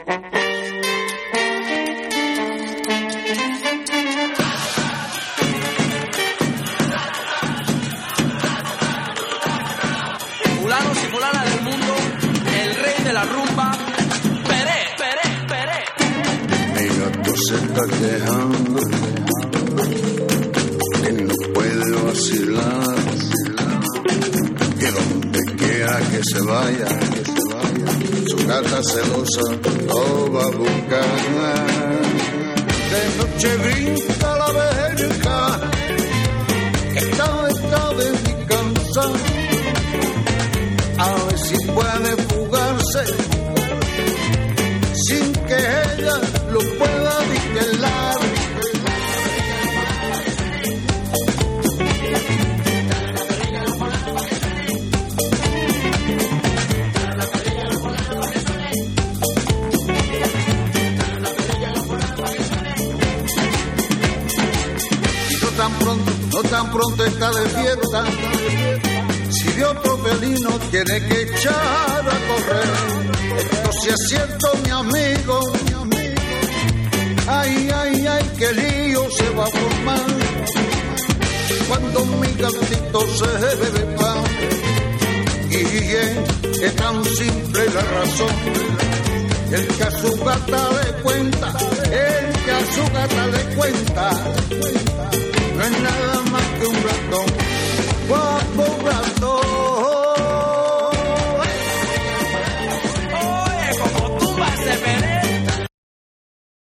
Fulanos y fulanas del mundo, el rey de la rumba, Peré. Mi gato se está quejando que no puede vacilar, que donde quiera que se vaya, su gata celosa lo va a buscar. De noche brinca la verja que está de mi casa, a ver si puede fugarse sin que ella lo pueda vigilar. Y no tan pronto está despierta, si de otro felino tiene que echar a correr. Esto sí es cierto, mi amigo, ay, qué lío se va a formar cuando mi gatito se bebe pan. Y es tan simple la razón, el que a su gata le cuenta,